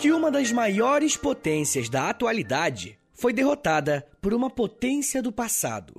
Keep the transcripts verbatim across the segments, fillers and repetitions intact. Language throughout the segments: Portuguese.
que uma das maiores potências da atualidade foi derrotada por uma potência do passado.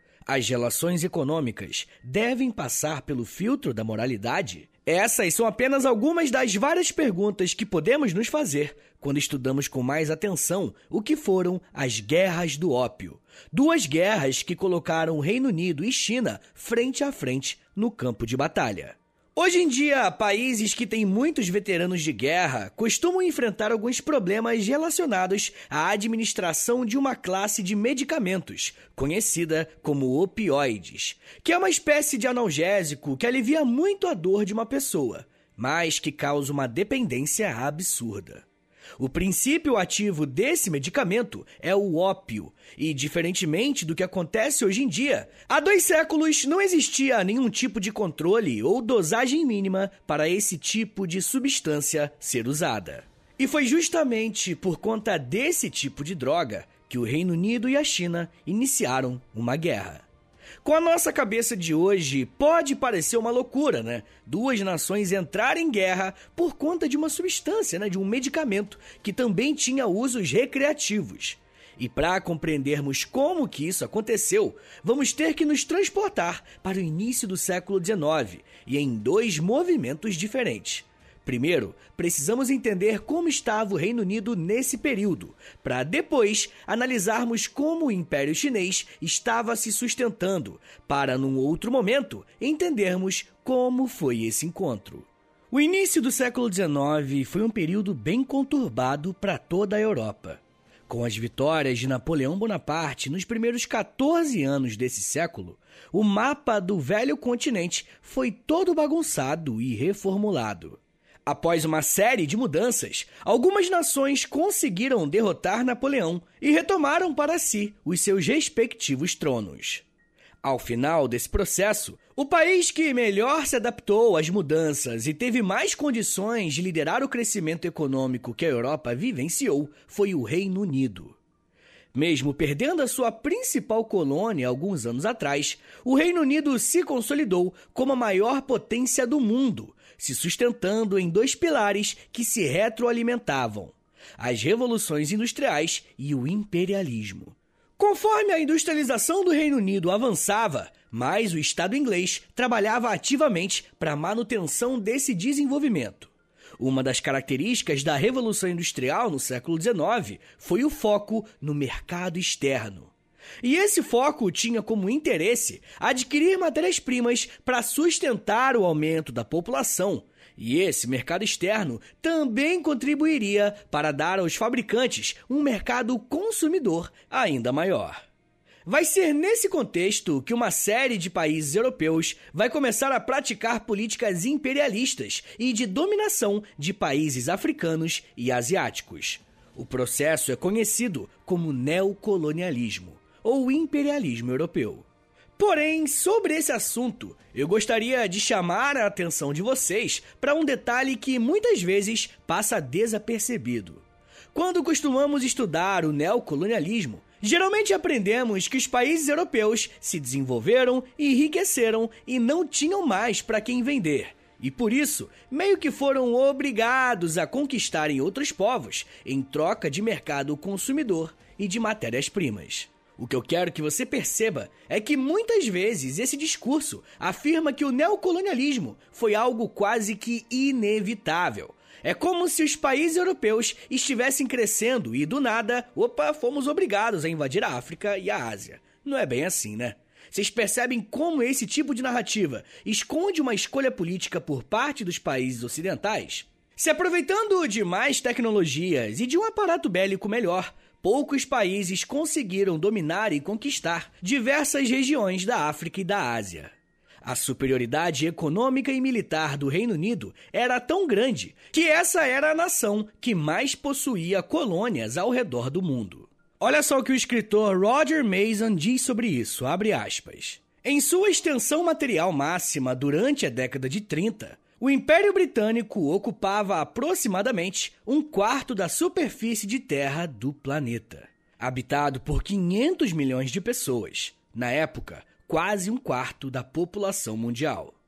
As relações econômicas devem passar pelo filtro da moralidade? Essas são apenas algumas das várias perguntas que podemos nos fazer quando estudamos com mais atenção o que foram as Guerras do Ópio. Duas guerras que colocaram o Reino Unido e China frente a frente no campo de batalha. Hoje em dia, países que têm muitos veteranos de guerra costumam enfrentar alguns problemas relacionados à administração de uma classe de medicamentos, conhecida como opioides, que é uma espécie de analgésico que alivia muito a dor de uma pessoa, mas que causa uma dependência absurda. O princípio ativo desse medicamento é o ópio, e diferentemente do que acontece hoje em dia, há dois séculos não existia nenhum tipo de controle ou dosagem mínima para esse tipo de substância ser usada. E foi justamente por conta desse tipo de droga que o Reino Unido e a China iniciaram uma guerra. Com a nossa cabeça de hoje, pode parecer uma loucura, né? Duas nações entrarem em guerra por conta de uma substância, né? De um medicamento que também tinha usos recreativos. E para compreendermos como que isso aconteceu, vamos ter que nos transportar para o início do século dezenove e em dois movimentos diferentes. Primeiro, precisamos entender como estava o Reino Unido nesse período, para depois analisarmos como o Império Chinês estava se sustentando, para, num outro momento, entendermos como foi esse encontro. O início do século dezenove foi um período bem conturbado para toda a Europa. Com as vitórias de Napoleão Bonaparte nos primeiros quatorze anos desse século, o mapa do velho continente foi todo bagunçado e reformulado. Após uma série de mudanças, algumas nações conseguiram derrotar Napoleão e retomaram para si os seus respectivos tronos. Ao final desse processo, o país que melhor se adaptou às mudanças e teve mais condições de liderar o crescimento econômico que a Europa vivenciou foi o Reino Unido. Mesmo perdendo a sua principal colônia alguns anos atrás, o Reino Unido se consolidou como a maior potência do mundo, se sustentando em dois pilares que se retroalimentavam: as revoluções industriais e o imperialismo. Conforme a industrialização do Reino Unido avançava, mais o Estado inglês trabalhava ativamente para a manutenção desse desenvolvimento. Uma das características da Revolução Industrial no século dezenove foi o foco no mercado externo. E esse foco tinha como interesse adquirir matérias-primas para sustentar o aumento da população. E esse mercado externo também contribuiria para dar aos fabricantes um mercado consumidor ainda maior. Vai ser nesse contexto que uma série de países europeus vai começar a praticar políticas imperialistas e de dominação de países africanos e asiáticos. O processo é conhecido como neocolonialismo ou imperialismo europeu. Porém, sobre esse assunto, eu gostaria de chamar a atenção de vocês para um detalhe que muitas vezes passa desapercebido. Quando costumamos estudar o neocolonialismo, geralmente aprendemos que os países europeus se desenvolveram e enriqueceram e não tinham mais para quem vender. E por isso, meio que foram obrigados a conquistarem outros povos em troca de mercado consumidor e de matérias-primas. O que eu quero que você perceba é que muitas vezes esse discurso afirma que o neocolonialismo foi algo quase que inevitável. É como se os países europeus estivessem crescendo e do nada, opa, fomos obrigados a invadir a África e a Ásia. Não é bem assim, né? Vocês percebem como esse tipo de narrativa esconde uma escolha política por parte dos países ocidentais? Se aproveitando de mais tecnologias e de um aparato bélico melhor, poucos países conseguiram dominar e conquistar diversas regiões da África e da Ásia. A superioridade econômica e militar do Reino Unido era tão grande que essa era a nação que mais possuía colônias ao redor do mundo. Olha só o que o escritor Roger Mason diz sobre isso, abre aspas. Em sua extensão material máxima durante a década de trinta, o Império Britânico ocupava aproximadamente um quarto da superfície de terra do planeta, habitado por quinhentos milhões de pessoas, na época, quase um quarto da população mundial.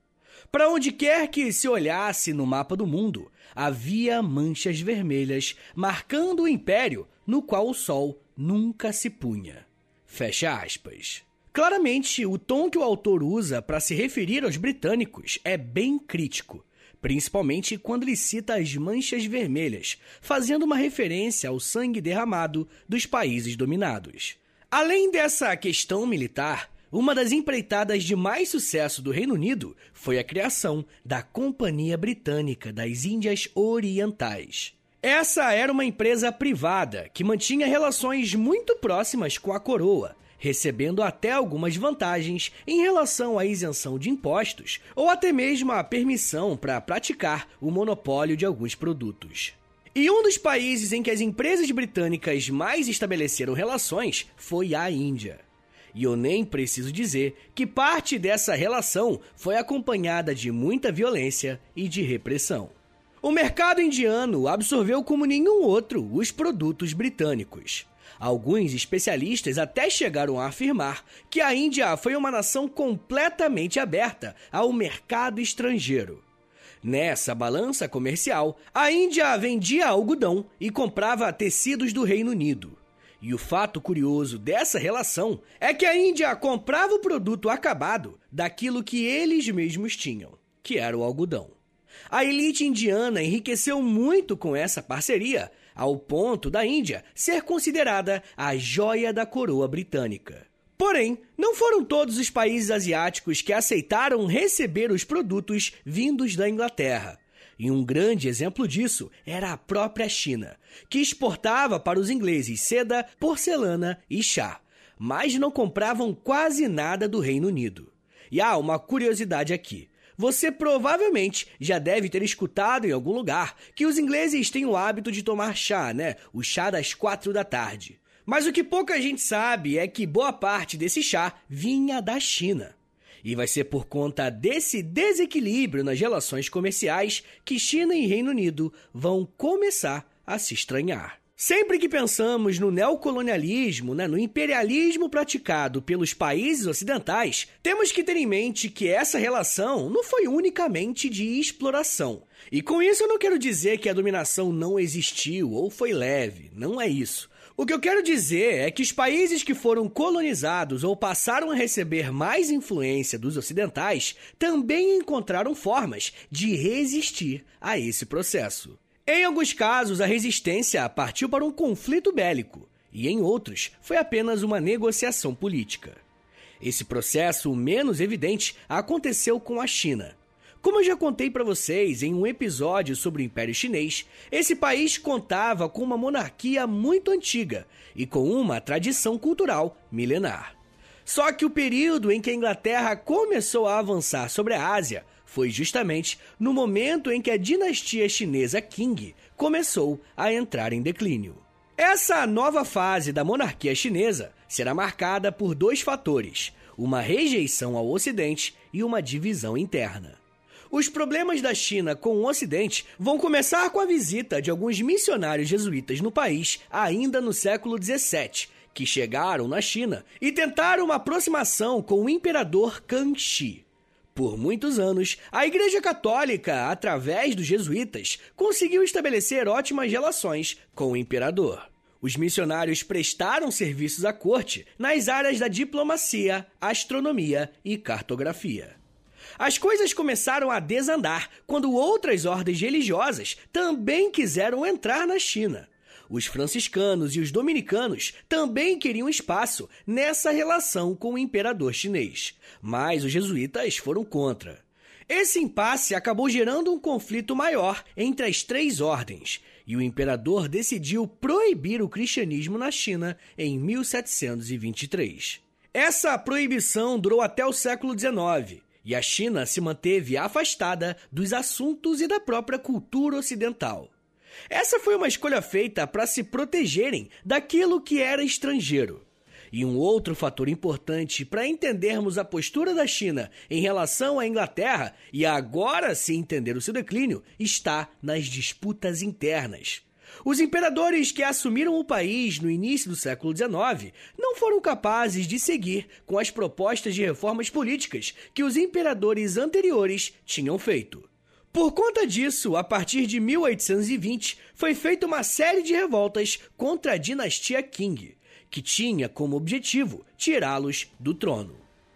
Para onde quer que se olhasse no mapa do mundo, havia manchas vermelhas marcando o império no qual o sol nunca se punha. Fecha aspas. Claramente, o tom que o autor usa para se referir aos britânicos é bem crítico, principalmente quando ele cita as manchas vermelhas, fazendo uma referência ao sangue derramado dos países dominados. Além dessa questão militar, uma das empreitadas de mais sucesso do Reino Unido foi a criação da Companhia Britânica das Índias Orientais. Essa era uma empresa privada que mantinha relações muito próximas com a coroa, recebendo até algumas vantagens em relação à isenção de impostos ou até mesmo a permissão para praticar o monopólio de alguns produtos. E um dos países em que as empresas britânicas mais estabeleceram relações foi a Índia. E eu nem preciso dizer que parte dessa relação foi acompanhada de muita violência e de repressão. O mercado indiano absorveu como nenhum outro os produtos britânicos. Alguns especialistas até chegaram a afirmar que a Índia foi uma nação completamente aberta ao mercado estrangeiro. Nessa balança comercial, a Índia vendia algodão e comprava tecidos do Reino Unido. E o fato curioso dessa relação é que a Índia comprava o produto acabado daquilo que eles mesmos tinham, que era o algodão. A elite indiana enriqueceu muito com essa parceria, ao ponto da Índia ser considerada a joia da coroa britânica. Porém, não foram todos os países asiáticos que aceitaram receber os produtos vindos da Inglaterra. E um grande exemplo disso era a própria China, que exportava para os ingleses seda, porcelana e chá, mas não compravam quase nada do Reino Unido. E há uma curiosidade aqui. Você provavelmente já deve ter escutado em algum lugar que os ingleses têm o hábito de tomar chá, né? O chá das quatro da tarde. Mas o que pouca gente sabe é que boa parte desse chá vinha da China. E vai ser por conta desse desequilíbrio nas relações comerciais que China e Reino Unido vão começar a se estranhar. Sempre que pensamos no neocolonialismo, né, no imperialismo praticado pelos países ocidentais, temos que ter em mente que essa relação não foi unicamente de exploração. E com isso eu não quero dizer que a dominação não existiu ou foi leve, não é isso. O que eu quero dizer é que os países que foram colonizados ou passaram a receber mais influência dos ocidentais também encontraram formas de resistir a esse processo. Em alguns casos, a resistência partiu para um conflito bélico, e em outros, foi apenas uma negociação política. Esse processo menos evidente aconteceu com a China. Como eu já contei para vocês em um episódio sobre o Império Chinês, esse país contava com uma monarquia muito antiga e com uma tradição cultural milenar. Só que o período em que a Inglaterra começou a avançar sobre a Ásia foi justamente no momento em que a dinastia chinesa Qing começou a entrar em declínio. Essa nova fase da monarquia chinesa será marcada por dois fatores: uma rejeição ao Ocidente e uma divisão interna. Os problemas da China com o Ocidente vão começar com a visita de alguns missionários jesuítas no país ainda no século dezessete, que chegaram na China e tentaram uma aproximação com o imperador Kangxi. Por muitos anos, a Igreja Católica, através dos jesuítas, conseguiu estabelecer ótimas relações com o imperador. Os missionários prestaram serviços à corte nas áreas da diplomacia, astronomia e cartografia. As coisas começaram a desandar quando outras ordens religiosas também quiseram entrar na China. Os franciscanos e os dominicanos também queriam espaço nessa relação com o imperador chinês, mas os jesuítas foram contra. Esse impasse acabou gerando um conflito maior entre as três ordens, e o imperador decidiu proibir o cristianismo na China em mil setecentos e vinte e três. Essa proibição durou até o século dezenove, e a China se manteve afastada dos assuntos e da própria cultura ocidental. Essa foi uma escolha feita para se protegerem daquilo que era estrangeiro. E um outro fator importante para entendermos a postura da China em relação à Inglaterra e agora se entender o seu declínio está nas disputas internas. Os imperadores que assumiram o país no início do século dezenove não foram capazes de seguir com as propostas de reformas políticas que os imperadores anteriores tinham feito. Por conta disso, a partir de mil oitocentos e vinte, foi feita uma série de revoltas contra a dinastia Qing, que tinha como objetivo tirá-los do trono.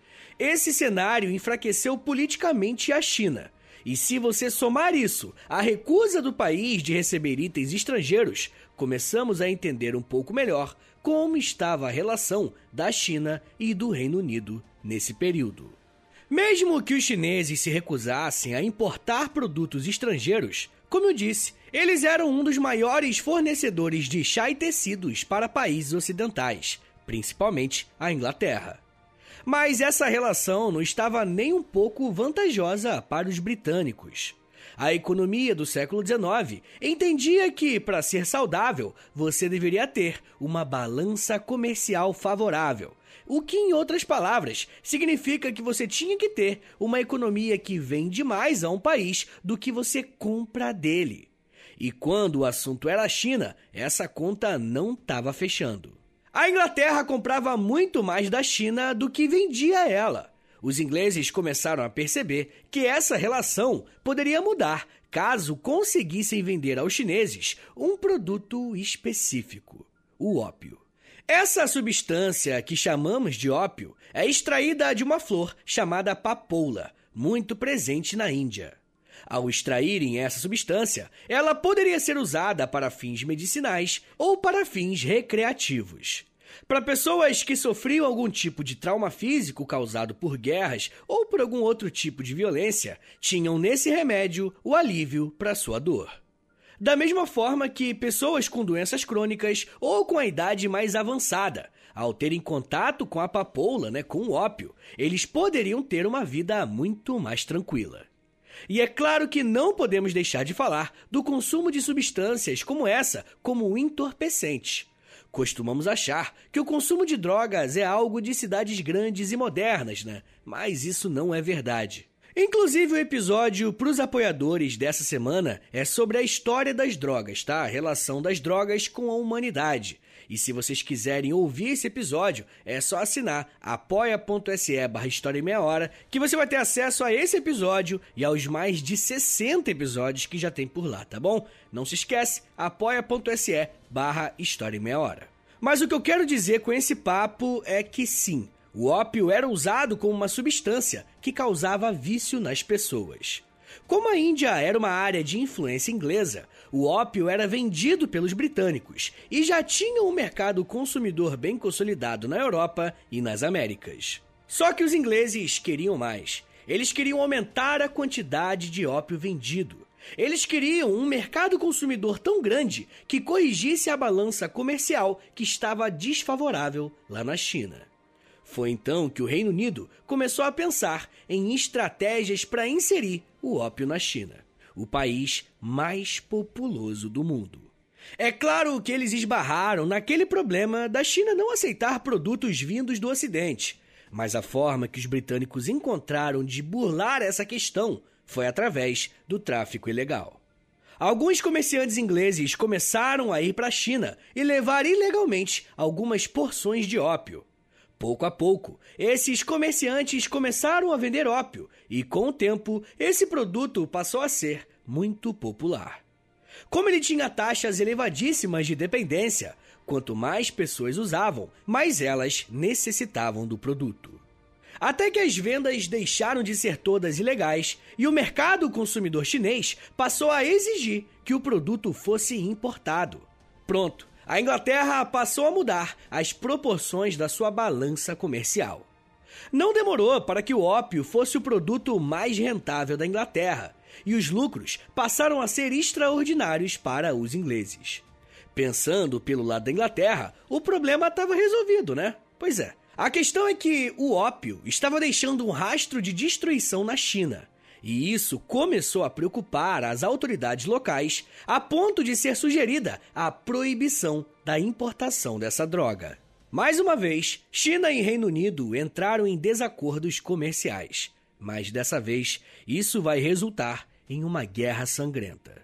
Esse cenário enfraqueceu politicamente a China, e se você somar isso à recusa do país de receber itens estrangeiros, começamos a entender um pouco melhor como estava a relação da China e do Reino Unido nesse período. Mesmo que os chineses se recusassem a importar produtos estrangeiros, como eu disse, eles eram um dos maiores fornecedores de chá e tecidos para países ocidentais, principalmente a Inglaterra. Mas essa relação não estava nem um pouco vantajosa para os britânicos. A economia do século dezenove entendia que, para ser saudável, você deveria ter uma balança comercial favorável. O que, em outras palavras, significa que você tinha que ter uma economia que vende mais a um país do que você compra dele. E quando o assunto era a China, essa conta não estava fechando. A Inglaterra comprava muito mais da China do que vendia a ela. Os ingleses começaram a perceber que essa relação poderia mudar caso conseguissem vender aos chineses um produto específico, o ópio. Essa substância, que chamamos de ópio, é extraída de uma flor chamada papoula, muito presente na Índia. Ao extraírem essa substância, ela poderia ser usada para fins medicinais ou para fins recreativos. Para pessoas que sofriam algum tipo de trauma físico causado por guerras ou por algum outro tipo de violência, tinham nesse remédio o alívio para sua dor. Da mesma forma que pessoas com doenças crônicas ou com a idade mais avançada, ao terem contato com a papoula, né, com o ópio, eles poderiam ter uma vida muito mais tranquila. E é claro que não podemos deixar de falar do consumo de substâncias como essa, como entorpecentes. Costumamos achar que o consumo de drogas é algo de cidades grandes e modernas, né? Mas isso não é verdade. Inclusive, o episódio para os apoiadores dessa semana é sobre a história das drogas, tá? A relação das drogas com a humanidade. E se vocês quiserem ouvir esse episódio, é só assinar apoia.se barra História em Meia Hora, que você vai ter acesso a esse episódio e aos mais de sessenta episódios que já tem por lá, tá bom? Não se esquece, apoia.se barra História em Meia Hora. Mas o que eu quero dizer com esse papo é que sim, o ópio era usado como uma substância que causava vício nas pessoas. Como a Índia era uma área de influência inglesa, o ópio era vendido pelos britânicos e já tinha um mercado consumidor bem consolidado na Europa e nas Américas. Só que os ingleses queriam mais. Eles queriam aumentar a quantidade de ópio vendido. Eles queriam um mercado consumidor tão grande que corrigisse a balança comercial que estava desfavorável lá na China. Foi então que o Reino Unido começou a pensar em estratégias para inserir o ópio na China, o país mais populoso do mundo. É claro que eles esbarraram naquele problema da China não aceitar produtos vindos do Ocidente, mas a forma que os britânicos encontraram de burlar essa questão foi através do tráfico ilegal. Alguns comerciantes ingleses começaram a ir para a China e levar ilegalmente algumas porções de ópio. Pouco a pouco, esses comerciantes começaram a vender ópio e, com o tempo, esse produto passou a ser muito popular. Como ele tinha taxas elevadíssimas de dependência, quanto mais pessoas usavam, mais elas necessitavam do produto. Até que as vendas deixaram de ser todas ilegais e o mercado consumidor chinês passou a exigir que o produto fosse importado. Pronto, a Inglaterra passou a mudar as proporções da sua balança comercial. Não demorou para que o ópio fosse o produto mais rentável da Inglaterra e os lucros passaram a ser extraordinários para os ingleses. Pensando pelo lado da Inglaterra, o problema estava resolvido, né? Pois é. A questão é que o ópio estava deixando um rastro de destruição na China, e isso começou a preocupar as autoridades locais a ponto de ser sugerida a proibição da importação dessa droga. Mais uma vez, China e Reino Unido entraram em desacordos comerciais, mas dessa vez isso vai resultar em uma guerra sangrenta.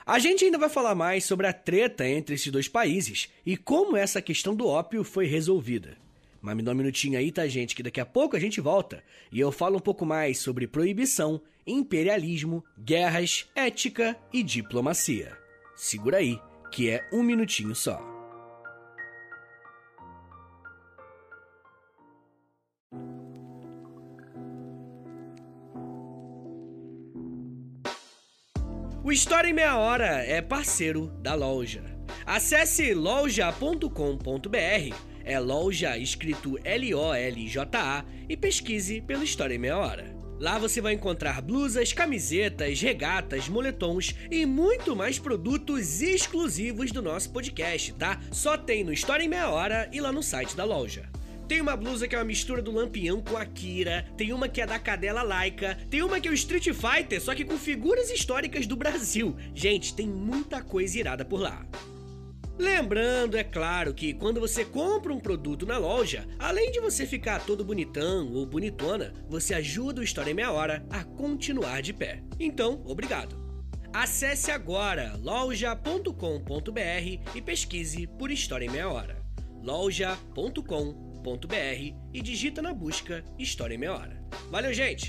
A gente ainda vai falar mais sobre a treta entre esses dois países e como essa questão do ópio foi resolvida. Mas me dá um minutinho aí, tá, gente, que daqui a pouco a gente volta e eu falo um pouco mais sobre proibição, imperialismo, guerras, ética e diplomacia. Segura aí, que é um minutinho só. O História em Meia Hora é parceiro da loja. Acesse loja ponto com ponto br, é loja escrito L O L J A, e pesquise pelo História em Meia Hora. Lá você vai encontrar blusas, camisetas, regatas, moletons e muito mais produtos exclusivos do nosso podcast, tá? Só tem no História em Meia Hora e lá no site da loja. Tem uma blusa que é uma mistura do Lampião com a Kira, tem uma que é da Cadela Laika, tem uma que é o Street Fighter, só que com figuras históricas do Brasil. Gente, tem muita coisa irada por lá. Lembrando, é claro, que quando você compra um produto na loja, além de você ficar todo bonitão ou bonitona, você ajuda o História em Meia Hora a continuar de pé. Então, obrigado. Acesse agora loja ponto com ponto br e pesquise por História em Meia Hora. loja ponto com ponto br e digita na busca História em Meia Hora. Valeu, gente!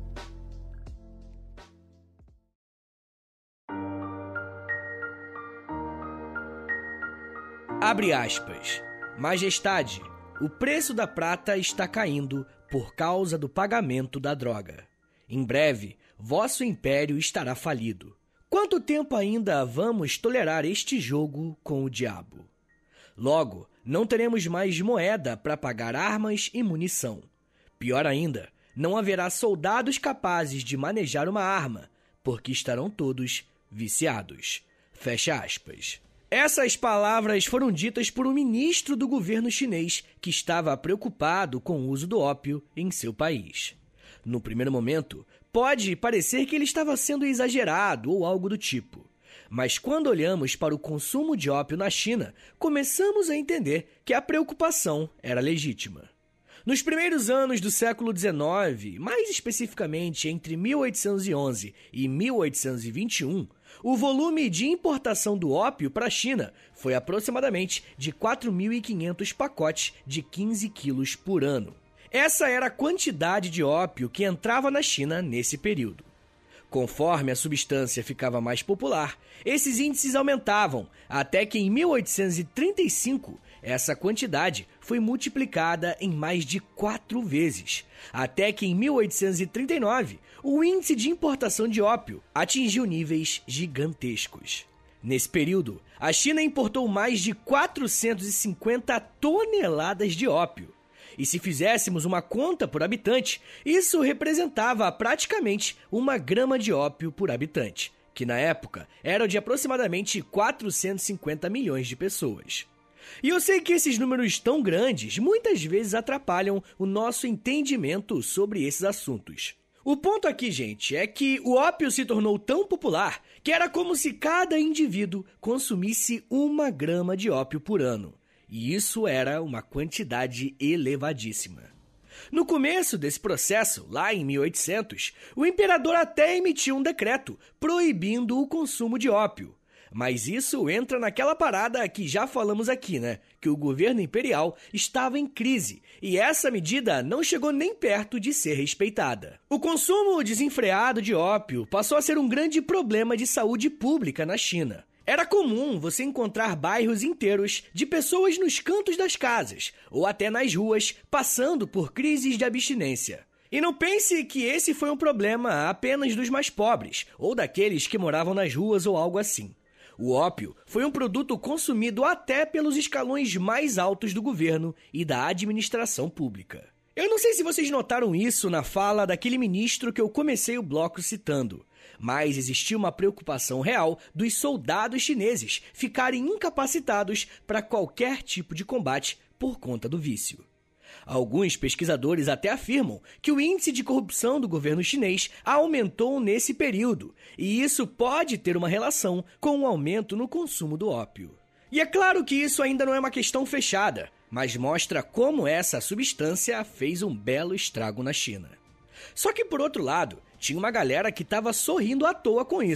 Abre aspas. Majestade, o preço da prata está caindo por causa do pagamento da droga. Em breve, vosso império estará falido. Quanto tempo ainda vamos tolerar este jogo com o diabo? Logo, não teremos mais moeda para pagar armas e munição. Pior ainda, não haverá soldados capazes de manejar uma arma, porque estarão todos viciados. Fecha aspas. Essas palavras foram ditas por um ministro do governo chinês que estava preocupado com o uso do ópio em seu país. No primeiro momento, pode parecer que ele estava sendo exagerado ou algo do tipo. Mas quando olhamos para o consumo de ópio na China, começamos a entender que a preocupação era legítima. Nos primeiros anos do século dezenove, mais especificamente entre mil oitocentos e onze e mil oitocentos e vinte e um, o volume de importação do ópio para a China foi aproximadamente de quatro mil e quinhentos pacotes de quinze quilos por ano. Essa era a quantidade de ópio que entrava na China nesse período. Conforme a substância ficava mais popular, esses índices aumentavam, até que em mil oitocentos e trinta e cinco, essa quantidade foi multiplicada em mais de quatro vezes, até que em mil oitocentos e trinta e nove, o índice de importação de ópio atingiu níveis gigantescos. Nesse período, a China importou mais de quatrocentas e cinquenta toneladas de ópio. E se fizéssemos uma conta por habitante, isso representava praticamente uma grama de ópio por habitante, que na época era de aproximadamente quatrocentos e cinquenta milhões de pessoas. E eu sei que esses números tão grandes muitas vezes atrapalham o nosso entendimento sobre esses assuntos. O ponto aqui, gente, é que o ópio se tornou tão popular que era como se cada indivíduo consumisse uma grama de ópio por ano. E isso era uma quantidade elevadíssima. No começo desse processo, lá em mil e oitocentos, o imperador até emitiu um decreto proibindo o consumo de ópio. Mas isso entra naquela parada que já falamos aqui, né? Que o governo imperial estava em crise e essa medida não chegou nem perto de ser respeitada. O consumo desenfreado de ópio passou a ser um grande problema de saúde pública na China. Era comum você encontrar bairros inteiros de pessoas nos cantos das casas ou até nas ruas passando por crises de abstinência. E não pense que esse foi um problema apenas dos mais pobres ou daqueles que moravam nas ruas ou algo assim. O ópio foi um produto consumido até pelos escalões mais altos do governo e da administração pública. Eu não sei se vocês notaram isso na fala daquele ministro que eu comecei o bloco citando, mas existia uma preocupação real dos soldados chineses ficarem incapacitados para qualquer tipo de combate por conta do vício. Alguns pesquisadores até afirmam que o índice de corrupção do governo chinês aumentou nesse período, e isso pode ter uma relação com o aumento no consumo do ópio. E é claro que isso ainda não é uma questão fechada, mas mostra como essa substância fez um belo estrago na China. Só que, por outro lado, tinha uma galera que estava sorrindo à toa com isso,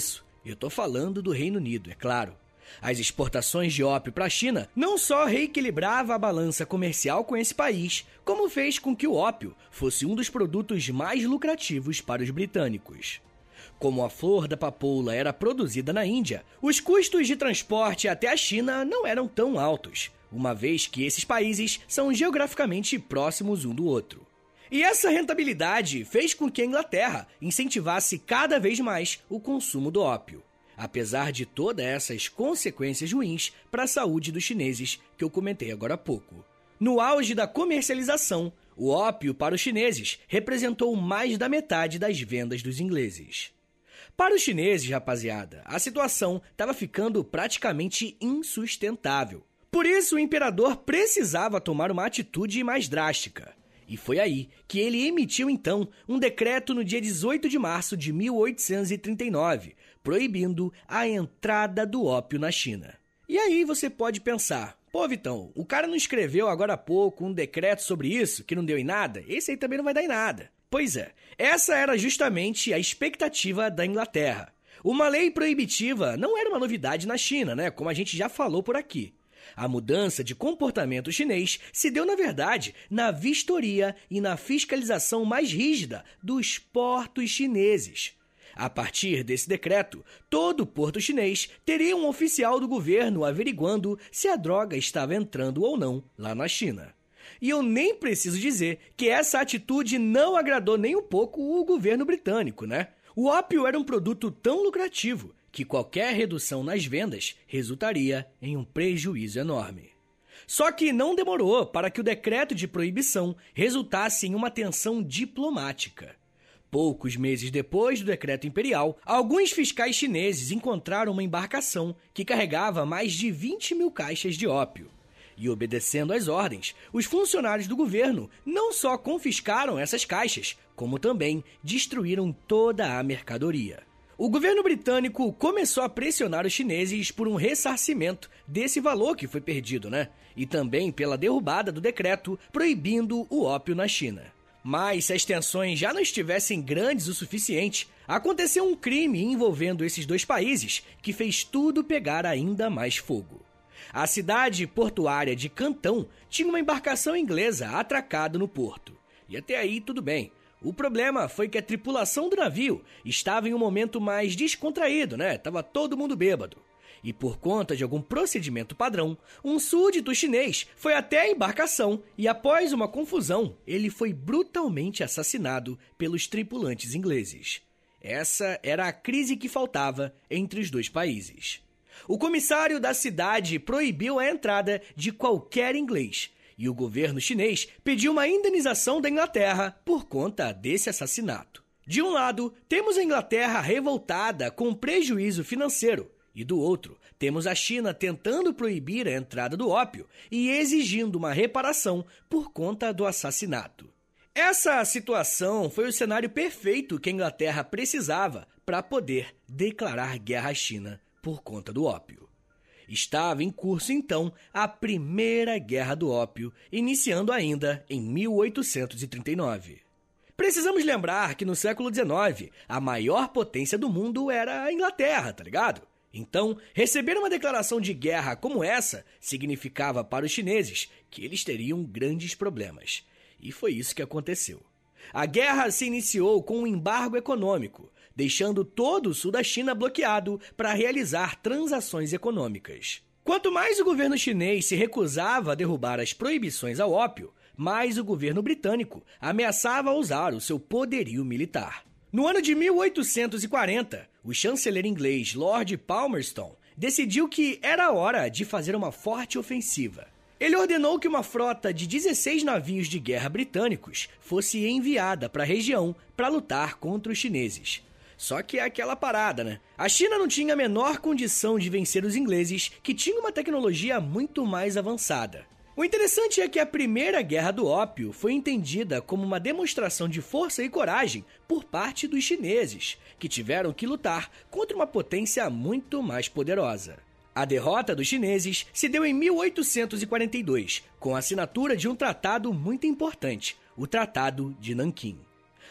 Eu tô falando do Reino Unido, é claro. As exportações de ópio para a China não só reequilibrava a balança comercial com esse país, como fez com que o ópio fosse um dos produtos mais lucrativos para os britânicos. Como a flor da papoula era produzida na Índia, os custos de transporte até a China não eram tão altos, uma vez que esses países são geograficamente próximos um do outro. E essa rentabilidade fez com que a Inglaterra incentivasse cada vez mais o consumo do ópio, apesar de todas essas consequências ruins para a saúde dos chineses que eu comentei agora há pouco. No auge da comercialização, o ópio para os chineses representou mais da metade das vendas dos ingleses. Para os chineses, rapaziada, a situação estava ficando praticamente insustentável. Por isso, o imperador precisava tomar uma atitude mais drástica. E foi aí que ele emitiu, então, um decreto no dia dezoito de março de mil oitocentos e trinta e nove, proibindo a entrada do ópio na China. E aí você pode pensar, pô, Vitão, o cara não escreveu agora há pouco um decreto sobre isso, que não deu em nada? Esse aí também não vai dar em nada. Pois é, essa era justamente a expectativa da Inglaterra. Uma lei proibitiva não era uma novidade na China, né? Como a gente já falou por aqui. A mudança de comportamento chinês se deu, na verdade, na vistoria e na fiscalização mais rígida dos portos chineses. A partir desse decreto, todo porto chinês teria um oficial do governo averiguando se a droga estava entrando ou não lá na China. E eu nem preciso dizer que essa atitude não agradou nem um pouco o governo britânico, né? O ópio era um produto tão lucrativo que qualquer redução nas vendas resultaria em um prejuízo enorme. Só que não demorou para que o decreto de proibição resultasse em uma tensão diplomática. Poucos meses depois do decreto imperial, alguns fiscais chineses encontraram uma embarcação que carregava mais de vinte mil caixas de ópio. E obedecendo às ordens, os funcionários do governo não só confiscaram essas caixas, como também destruíram toda a mercadoria. O governo britânico começou a pressionar os chineses por um ressarcimento desse valor que foi perdido, né? E também pela derrubada do decreto proibindo o ópio na China. Mas se as tensões já não estivessem grandes o suficiente, aconteceu um crime envolvendo esses dois países que fez tudo pegar ainda mais fogo. A cidade portuária de Cantão tinha uma embarcação inglesa atracada no porto. E até aí tudo bem. O problema foi que a tripulação do navio estava em um momento mais descontraído, né? Tava todo mundo bêbado. E por conta de algum procedimento padrão, um súdito chinês foi até a embarcação e após uma confusão, ele foi brutalmente assassinado pelos tripulantes ingleses. Essa era a crise que faltava entre os dois países. O comissário da cidade proibiu a entrada de qualquer inglês e o governo chinês pediu uma indenização da Inglaterra por conta desse assassinato. De um lado, temos a Inglaterra revoltada com prejuízo financeiro e do outro, temos a China tentando proibir a entrada do ópio e exigindo uma reparação por conta do assassinato. Essa situação foi o cenário perfeito que a Inglaterra precisava para poder declarar guerra à China por conta do ópio. Estava em curso, então, a Primeira Guerra do Ópio, iniciando ainda em mil oitocentos e trinta e nove. Precisamos lembrar que no século dezenove, a maior potência do mundo era a Inglaterra, tá ligado? Então, receber uma declaração de guerra como essa significava para os chineses que eles teriam grandes problemas. E foi isso que aconteceu. A guerra se iniciou com um embargo econômico, deixando todo o sul da China bloqueado para realizar transações econômicas. Quanto mais o governo chinês se recusava a derrubar as proibições ao ópio, mais o governo britânico ameaçava usar o seu poderio militar. No ano de mil oitocentos e quarenta, o chanceler inglês Lord Palmerston decidiu que era hora de fazer uma forte ofensiva. Ele ordenou que uma frota de dezesseis navios de guerra britânicos fosse enviada para a região para lutar contra os chineses. Só que é aquela parada, né? A China não tinha a menor condição de vencer os ingleses, que tinham uma tecnologia muito mais avançada. O interessante é que a Primeira Guerra do Ópio foi entendida como uma demonstração de força e coragem por parte dos chineses, que tiveram que lutar contra uma potência muito mais poderosa. A derrota dos chineses se deu em mil oitocentos e quarenta e dois, com a assinatura de um tratado muito importante, o Tratado de Nanquim.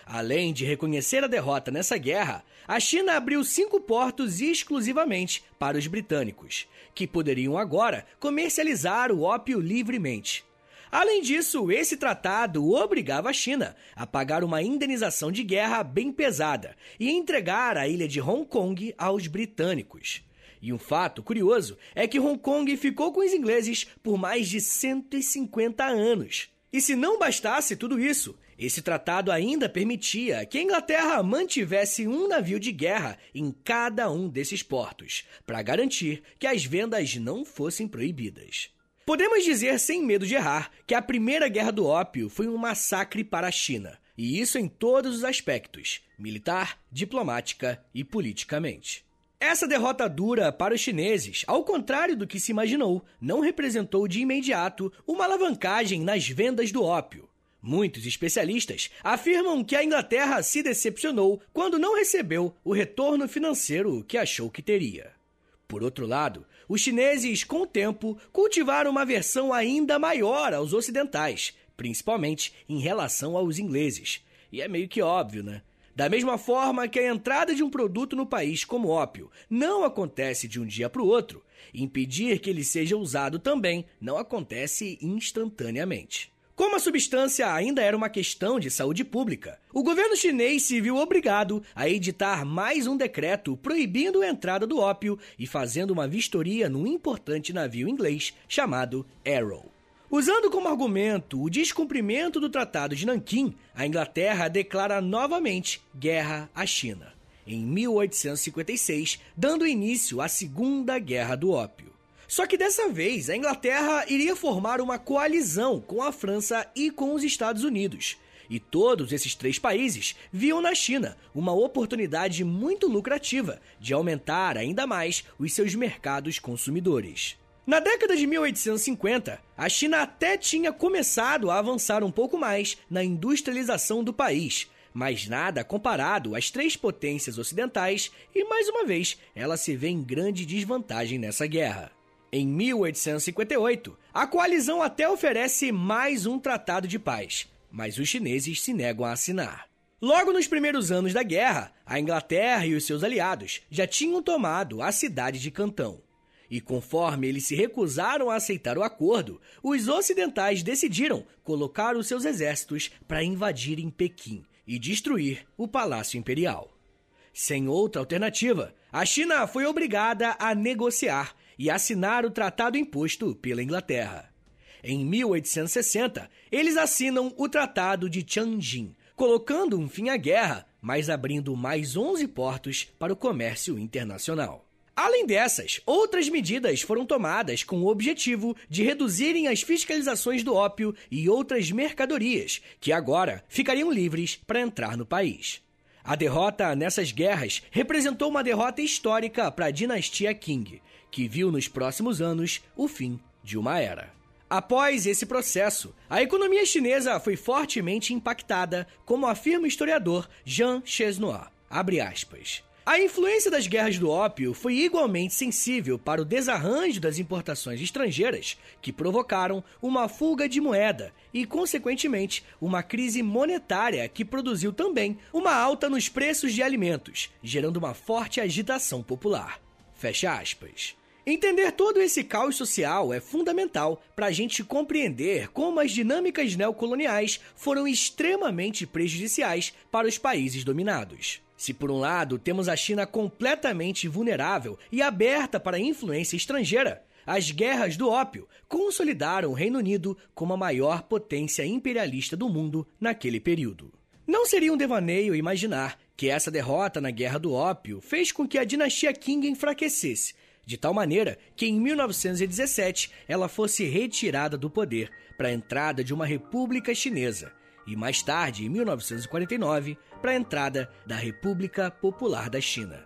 Além de reconhecer a derrota nessa guerra, a China abriu cinco portos exclusivamente para os britânicos, que poderiam agora comercializar o ópio livremente. Além disso, esse tratado obrigava a China a pagar uma indenização de guerra bem pesada e entregar a ilha de Hong Kong aos britânicos. E um fato curioso é que Hong Kong ficou com os ingleses por mais de cento e cinquenta anos. E se não bastasse tudo isso, esse tratado ainda permitia que a Inglaterra mantivesse um navio de guerra em cada um desses portos, para garantir que as vendas não fossem proibidas. Podemos dizer sem medo de errar que a Primeira Guerra do Ópio foi um massacre para a China, e isso em todos os aspectos, militar, diplomática e politicamente. Essa derrota dura para os chineses, ao contrário do que se imaginou, não representou de imediato uma alavancagem nas vendas do ópio. Muitos especialistas afirmam que a Inglaterra se decepcionou quando não recebeu o retorno financeiro que achou que teria. Por outro lado, os chineses, com o tempo, cultivaram uma aversão ainda maior aos ocidentais, principalmente em relação aos ingleses. E é meio que óbvio, né? Da mesma forma que a entrada de um produto no país como ópio não acontece de um dia para o outro, impedir que ele seja usado também não acontece instantaneamente. Como a substância ainda era uma questão de saúde pública, o governo chinês se viu obrigado a editar mais um decreto proibindo a entrada do ópio e fazendo uma vistoria num importante navio inglês chamado Arrow. Usando como argumento o descumprimento do Tratado de Nanquim, a Inglaterra declara novamente guerra à China, em mil oitocentos e cinquenta e seis, dando início à Segunda Guerra do Ópio. Só que dessa vez, a Inglaterra iria formar uma coalizão com a França e com os Estados Unidos. E todos esses três países viam na China uma oportunidade muito lucrativa de aumentar ainda mais os seus mercados consumidores. Na década de mil oitocentos e cinquenta, a China até tinha começado a avançar um pouco mais na industrialização do país, mas nada comparado às três potências ocidentais e, mais uma vez, ela se vê em grande desvantagem nessa guerra. Em mil oitocentos e cinquenta e oito, a coalizão até oferece mais um tratado de paz, mas os chineses se negam a assinar. Logo nos primeiros anos da guerra, a Inglaterra e os seus aliados já tinham tomado a cidade de Cantão. E conforme eles se recusaram a aceitar o acordo, os ocidentais decidiram colocar os seus exércitos para invadirem Pequim e destruir o Palácio Imperial. Sem outra alternativa, a China foi obrigada a negociar e assinar o tratado imposto pela Inglaterra. Em mil oitocentos e sessenta, eles assinam o Tratado de Tianjin, colocando um fim à guerra, mas abrindo mais onze portos para o comércio internacional. Além dessas, outras medidas foram tomadas com o objetivo de reduzirem as fiscalizações do ópio e outras mercadorias, que agora ficariam livres para entrar no país. A derrota nessas guerras representou uma derrota histórica para a dinastia Qing, que viu nos próximos anos o fim de uma era. Após esse processo, a economia chinesa foi fortemente impactada, como afirma o historiador Jean Chesnois, abre aspas. A influência das guerras do ópio foi igualmente sensível para o desarranjo das importações estrangeiras, que provocaram uma fuga de moeda e, consequentemente, uma crise monetária que produziu também uma alta nos preços de alimentos, gerando uma forte agitação popular. Fecha aspas. Entender todo esse caos social é fundamental para a gente compreender como as dinâmicas neocoloniais foram extremamente prejudiciais para os países dominados. Se por um lado temos a China completamente vulnerável e aberta para a influência estrangeira, as guerras do ópio consolidaram o Reino Unido como a maior potência imperialista do mundo naquele período. Não seria um devaneio imaginar que essa derrota na Guerra do Ópio fez com que a dinastia Qing enfraquecesse, de tal maneira que em mil novecentos e dezessete ela fosse retirada do poder para a entrada de uma república chinesa, e mais tarde, em mil novecentos e quarenta e nove, para a entrada da República Popular da China.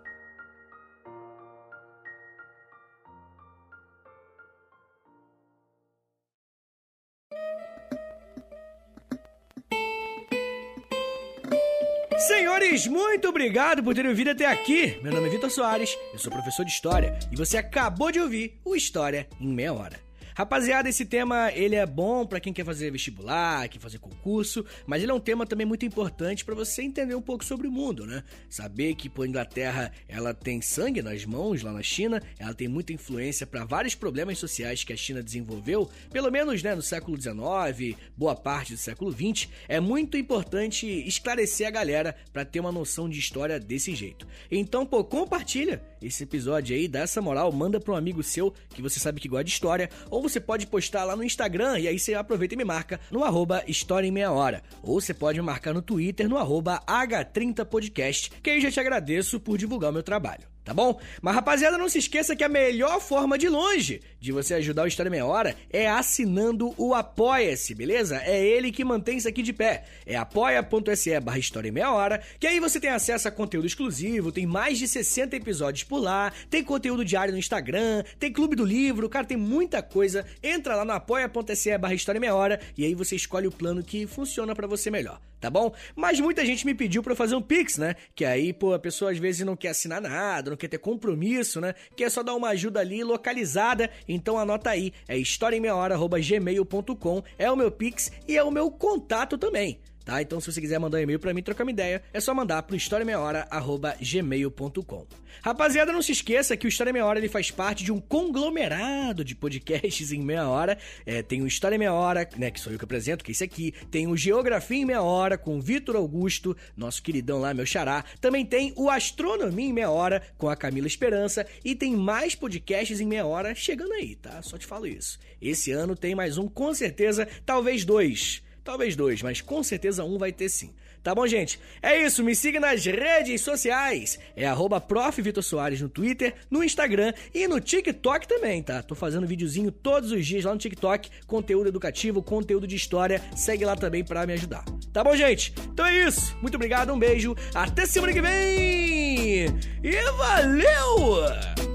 Senhores, muito obrigado por terem ouvido até aqui. Meu nome é Vitor Soares, eu sou professor de História e você acabou de ouvir o História em Meia Hora. Rapaziada, esse tema ele é bom pra quem quer fazer vestibular, quer fazer concurso, mas ele é um tema também muito importante pra você entender um pouco sobre o mundo, né? Saber que, pô, a Inglaterra, ela tem sangue nas mãos lá na China, ela tem muita influência pra vários problemas sociais que a China desenvolveu, pelo menos, né, no século dezenove, boa parte do século vinte. É muito importante esclarecer a galera pra ter uma noção de história desse jeito. Então, pô, compartilha esse episódio aí, dá essa moral, manda pra um amigo seu que você sabe que gosta de história, ou você pode postar lá no Instagram e aí você aproveita e me marca no arroba História em Meia Hora, ou você pode me marcar no Twitter no arroba H trinta podcast, que aí eu já te agradeço por divulgar o meu trabalho. Tá bom? Mas rapaziada, não se esqueça que a melhor forma de longe de você ajudar o História em Meia Hora é assinando o Apoia-se, beleza? É ele que mantém isso aqui de pé. É apoia.se barra História em Meia Hora, que aí você tem acesso a conteúdo exclusivo, tem mais de sessenta episódios por lá, tem conteúdo diário no Instagram, tem clube do livro, cara, tem muita coisa. Entra lá no apoia.se barra História em Meia Hora e aí você escolhe o plano que funciona pra você melhor, tá bom? Mas muita gente me pediu pra eu fazer um Pix, né? Que aí, pô, a pessoa às vezes não quer assinar nada, não quer ter compromisso, né? Quer só dar uma ajuda ali localizada. Então anota aí, é história em meia hora arroba gmail ponto com, é o meu Pix e é o meu contato também. Tá? Então se você quiser mandar um e-mail pra mim trocar uma ideia, é só mandar pro história em meia hora arroba gmail ponto com. Rapaziada, não se esqueça que o História em Meia Hora ele faz parte de um conglomerado de podcasts em meia hora. É, tem o História em Meia Hora, né, que sou eu que apresento, que é esse aqui. Tem o Geografia em Meia Hora com o Vitor Augusto, nosso queridão lá, meu xará. Também tem o Astronomia em Meia Hora com a Camila Esperança. E tem mais podcasts em meia hora chegando aí, tá? Só te falo isso. Esse ano tem mais um, com certeza, talvez dois. Talvez dois, mas com certeza um vai ter sim. Tá bom, gente? É isso, me siga nas redes sociais. É arroba prof Vitor Soares no Twitter, no Instagram e no TikTok também, tá? Tô fazendo videozinho todos os dias lá no TikTok, conteúdo educativo, conteúdo de história. Segue lá também pra me ajudar. Tá bom, gente? Então é isso. Muito obrigado, um beijo. Até semana que vem! E valeu!